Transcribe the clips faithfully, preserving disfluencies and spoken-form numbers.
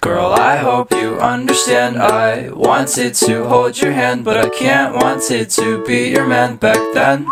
Girl, I hope you understand. I wanted to hold your hand, but I can't. Wanted to be your man back then.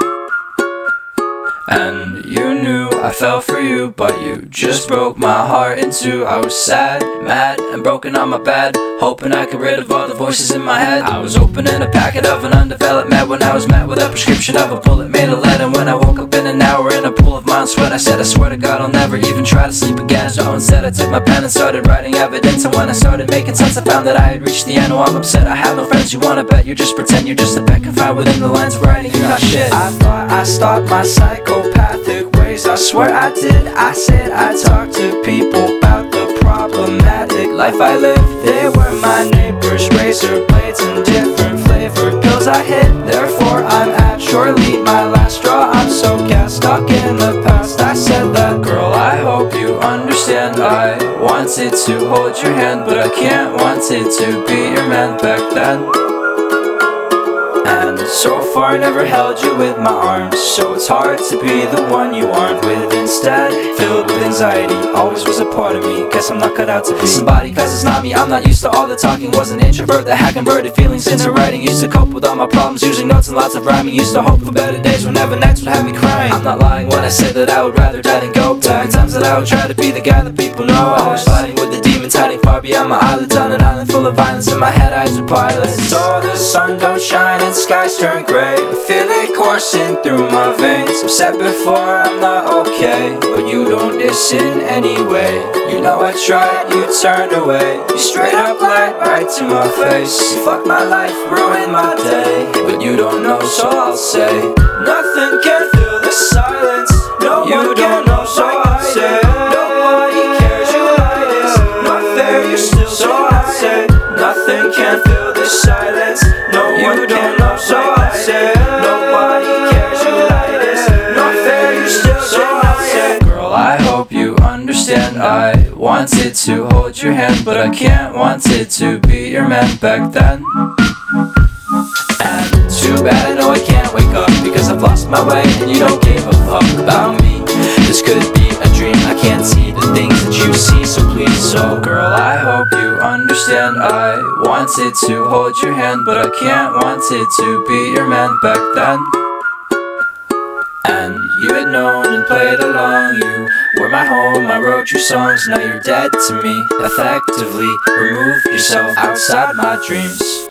And you knew I fell for you, but you just broke my heart in two. I was sad, mad, and broken on my bed, hoping I could rid of all the voices in my head. I was opening a packet of an undeveloped med when I was met with a prescription of a bullet made of lead. And when I woke up in an hour in a pool of my own sweat, I said, I swear to God I'll never even try to sleep again. So instead I took my pen and started writing evidence. And when I started making sense, I found that I had reached the end. Oh, I'm upset, I have no friends. You wanna bet, you just pretend you're just a pet confined within the lines of writing. You're not shit. I thought I stopped my psychopathic ways, I swear I did. I said I talked to people about the problematic life I live. They were my neighbors, razor blades and different flavored pills I hit. Therefore I'm at surely my last straw. I'm so gassed, stuck in the past. I said that. Girl, I hope you understand. I wanted to hold your hand, but I can't. Wanted to be your man back then. And so far never held you with my arms, so it's hard to be the one you aren't with. Instead, filled with anxiety, always was a part of me. Guess I'm not cut out to be somebody, cause it's not me. I'm not used to all the talking, was an introvert that had converted feelings into writing. Used to cope with all my problems using notes and lots of rhyming. Used to hope for better days whenever nights would have me crying. I'm not lying when I say that I would rather die than go back. Times that I would try to be the guy that people know. I was fighting with the demons hiding far beyond my eyelids, on an island full of violence. In my head eyes are pilots. So the sun don't shine and skies turn gray. I feel it coursing through my veins. I've said before I'm not okay, but you don't listen anyway. You know I tried, you turned away. You straight up lied right to my face. You fucked my life, ruined my day, but you don't know, so I'll say nothing can fill the silence. No you one don't know, so I'll say nobody cares, you like this. Not fair, you're still so I'll say nothing can fill the silence. No you one don't know, so I'll say nobody cares, you like this. Not fair, you're still so I'll say. Girl, I hope you understand. I wanted to hold your hand, but I can't. Wanted to be your man back then. And too bad I know I can't wake up, because I've lost my way and you don't give a fuck about me. This could be a dream, I can't see the things that you see, so please. So girl, I hope you understand. I wanted to hold your hand, but I can't. Wanted to be your man back then. And you had known and played along. You were my home, I wrote your songs. Now you're dead to me. Effectively remove yourself outside my dreams.